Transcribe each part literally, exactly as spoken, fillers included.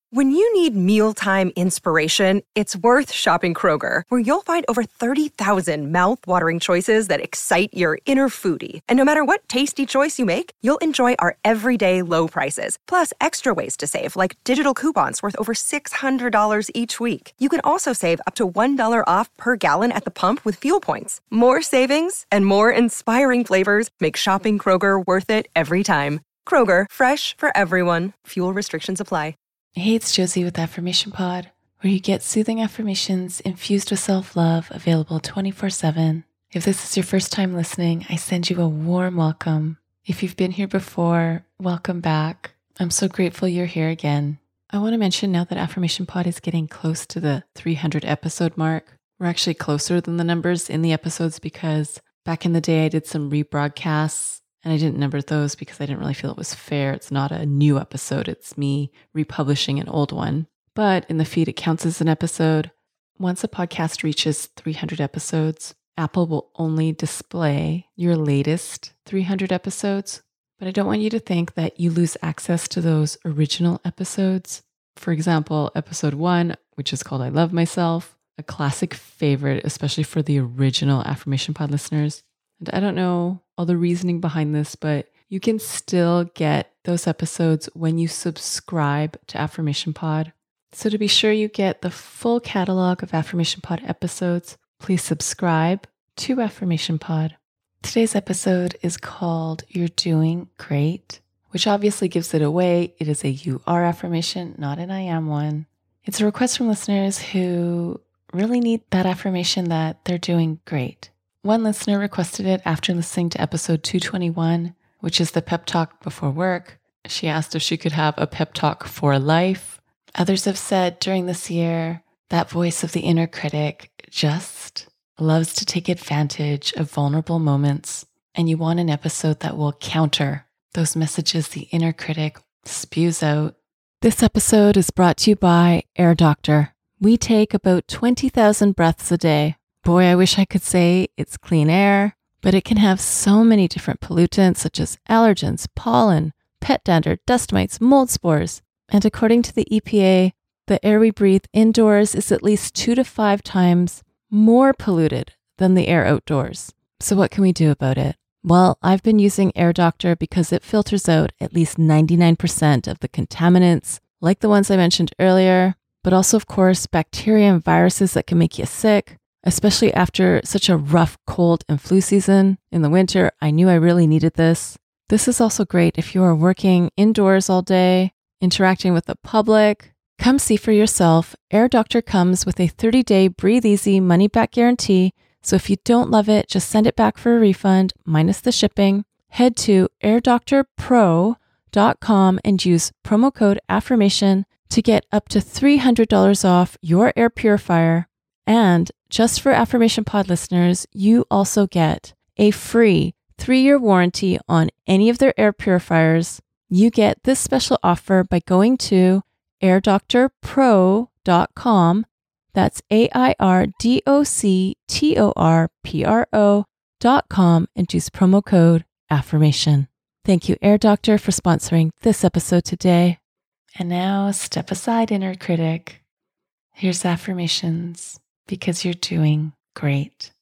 When you need mealtime inspiration, it's worth shopping Kroger, where you'll find over thirty thousand mouth-watering choices that excite your inner foodie. And no matter what tasty choice you make, you'll enjoy our everyday low prices, plus extra ways to save, like digital coupons worth over six hundred dollars each week. You can also save up to one dollar off per gallon at the pump with fuel points. More savings and more inspiring flavors make shopping Kroger worth it every time. Kroger, fresh for everyone. Fuel restrictions apply. Hey, it's Josie with Affirmation Pod, where you get soothing affirmations infused with self-love, available twenty-four seven. If this is your first time listening, I send you a warm welcome. If you've been here before, welcome back. I'm so grateful you're here again. I want to mention now that Affirmation Pod is getting close to the three hundred episode mark. We're actually closer than the numbers in the episodes because back in the day I did some rebroadcasts. And I didn't number those because I didn't really feel it was fair. It's not a new episode. It's me republishing an old one. But in the feed, it counts as an episode. Once a podcast reaches three hundred episodes, Apple will only display your latest three hundred episodes. But I don't want you to think that you lose access to those original episodes. For example, episode one, which is called I Love Myself, a classic favorite, especially for the original Affirmation Pod listeners. And I don't know all the reasoning behind this, but you can still get those episodes when you subscribe to Affirmation Pod. So to be sure you get the full catalog of Affirmation Pod episodes, please subscribe to Affirmation Pod. Today's episode is called You're Doing Great, which obviously gives it away. It is a you are affirmation, not an I am one. It's a request from listeners who really need that affirmation that they're doing great. One listener requested it after listening to episode two twenty-one, which is the pep talk before work. She asked if she could have a pep talk for life. Others have said during this year, that voice of the inner critic just loves to take advantage of vulnerable moments, and you want an episode that will counter those messages the inner critic spews out. This episode is brought to you by Air Doctor. We take about twenty thousand breaths a day. Boy, I wish I could say it's clean air, but it can have so many different pollutants such as allergens, pollen, pet dander, dust mites, mold spores. And according to the E P A, the air we breathe indoors is at least two to five times more polluted than the air outdoors. So what can we do about it? Well, I've been using Air Doctor because it filters out at least ninety-nine percent of the contaminants, like the ones I mentioned earlier, but also, of course, bacteria and viruses that can make you sick. Especially after such a rough cold and flu season in the winter, I knew I really needed this. This is also great if you are working indoors all day, interacting with the public. Come see for yourself. Air Doctor comes with a thirty-day breathe easy money back guarantee. So if you don't love it, just send it back for a refund, minus the shipping. Head to air doctor pro dot com and use promo code affirmation to get up to three hundred dollars off your air purifier. And just for Affirmation Pod listeners, you also get a free three-year warranty on any of their air purifiers. You get this special offer by going to air doctor pro dot com. That's A I R D O C T O R P R O dot com and use promo code affirmation. Thank you, Air Doctor, for sponsoring this episode today. And now, step aside, inner critic. Here's affirmations. Because you're doing great.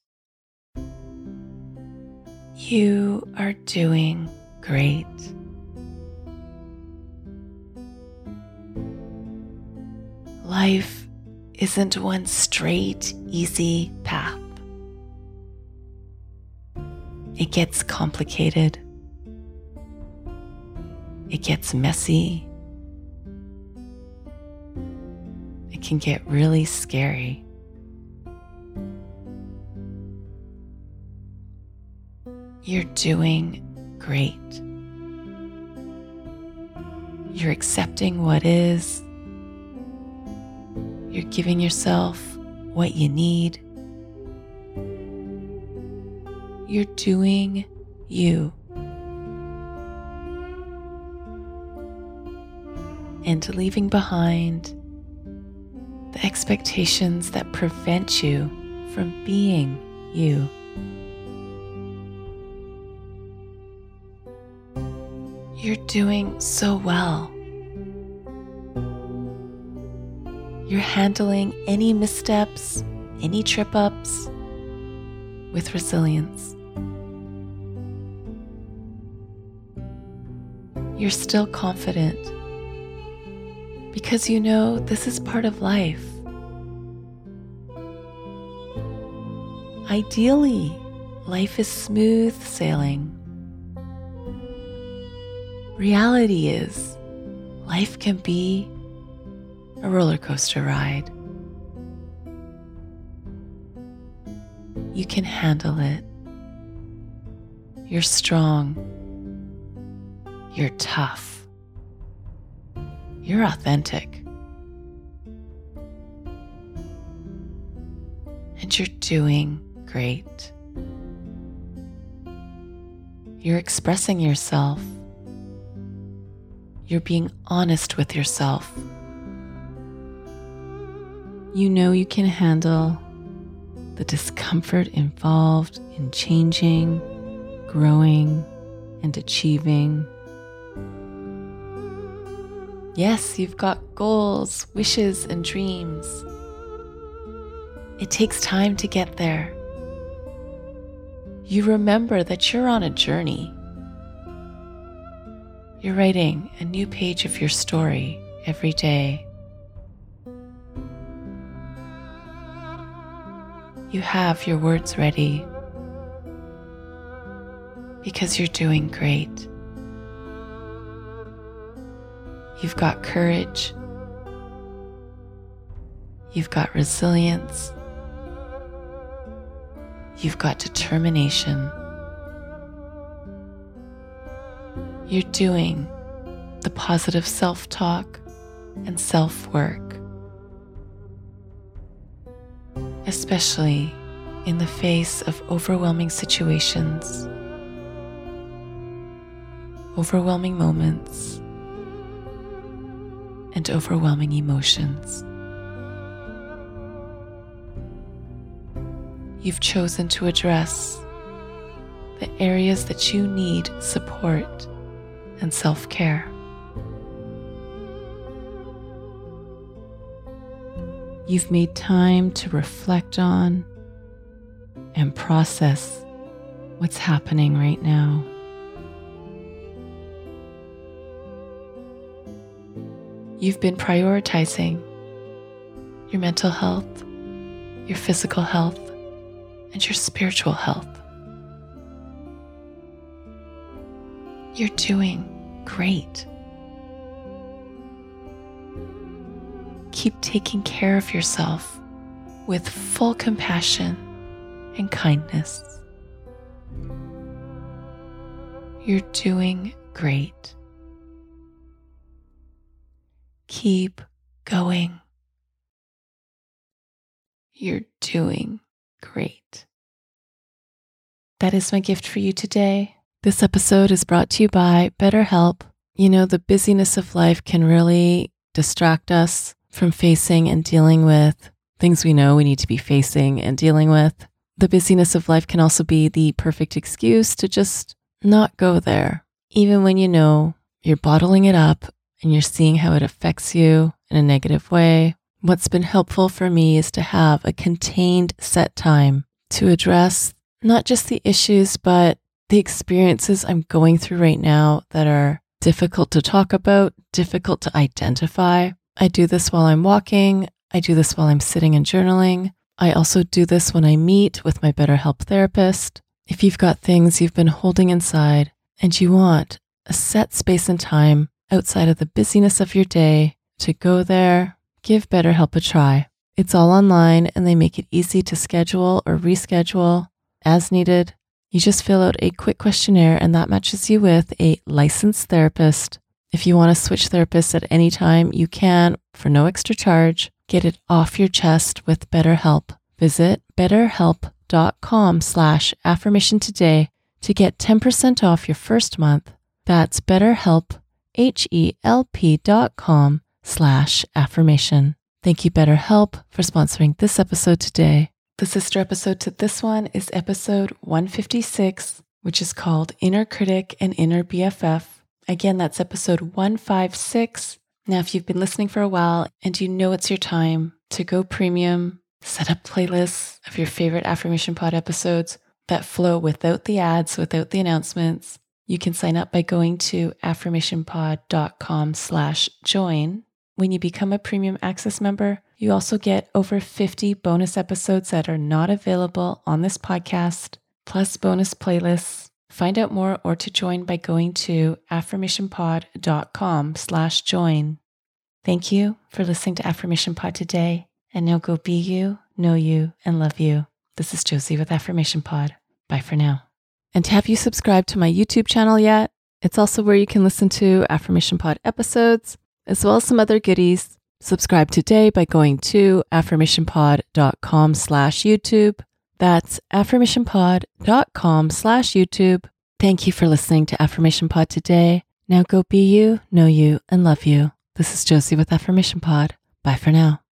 You are doing great. Life isn't one straight, easy path. It gets complicated. It gets messy. It can get really scary. You're doing great. You're accepting what is. You're giving yourself what you need. You're doing you. And leaving behind the expectations that prevent you from being you. You're doing so well. You're handling any missteps, any trip-ups with resilience. You're still confident because you know this is part of life. Ideally, life is smooth sailing. Reality is, life can be a roller coaster ride. You can handle it. You're strong. You're tough. You're authentic. And you're doing great. You're expressing yourself. You're being honest with yourself. You know you can handle the discomfort involved in changing, growing, and achieving. Yes, you've got goals, wishes, and dreams. It takes time to get there. You remember that you're on a journey. You're writing a new page of your story every day. You have your words ready because you're doing great. You've got courage. You've got resilience. You've got determination. You're doing the positive self-talk and self-work, especially in the face of overwhelming situations, overwhelming moments, and overwhelming emotions. You've chosen to address the areas that you need support and self-care. You've made time to reflect on and process what's happening right now. You've been prioritizing your mental health, your physical health, and your spiritual health. You're doing great. Keep taking care of yourself with full compassion and kindness. You're doing great. Keep going. You're doing great. That is my gift for you today. This episode is brought to you by BetterHelp. You know, the busyness of life can really distract us from facing and dealing with things we know we need to be facing and dealing with. The busyness of life can also be the perfect excuse to just not go there, even when you know you're bottling it up and you're seeing how it affects you in a negative way. What's been helpful for me is to have a contained set time to address not just the issues, but the experiences I'm going through right now that are difficult to talk about, difficult to identify. I do this while I'm walking. I do this while I'm sitting and journaling. I also do this when I meet with my BetterHelp therapist. If you've got things you've been holding inside and you want a set space and time outside of the busyness of your day to go there, give BetterHelp a try. It's all online and they make it easy to schedule or reschedule as needed. You just fill out a quick questionnaire and that matches you with a licensed therapist. If you want to switch therapists at any time, you can for no extra charge. Get it off your chest with BetterHelp. Visit betterhelp.com slash affirmation today to get ten percent off your first month. That's BetterHelp, H-E-L-P dot com slash affirmation. Thank you, BetterHelp, for sponsoring this episode today. The sister episode to this one is episode one fifty-six, which is called Inner Critic and Inner B F F. Again, that's episode one fifty-six. Now, if you've been listening for a while and you know it's your time to go premium, set up playlists of your favorite Affirmation Pod episodes that flow without the ads, without the announcements, you can sign up by going to affirmationpod.com slash join. When you become a premium access member, you also get over fifty bonus episodes that are not available on this podcast, plus bonus playlists. Find out more or to join by going to affirmationpod.com slash join. Thank you for listening to Affirmation Pod today. And now go be you, know you, and love you. This is Josie with Affirmation Pod. Bye for now. And have you subscribed to my YouTube channel yet? It's also where you can listen to Affirmation Pod episodes, as well as some other goodies. Subscribe today by going to affirmationpod.com slash YouTube. That's affirmationpod.com slash YouTube. Thank you for listening to Affirmation Pod today. Now go be you, know you, and love you. This is Josie with Affirmation Pod. Bye for now.